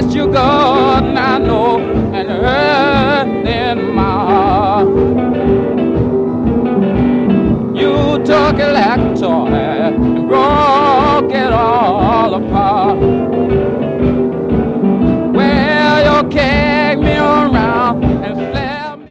that you got, I know, and hurt in my heart. You talk like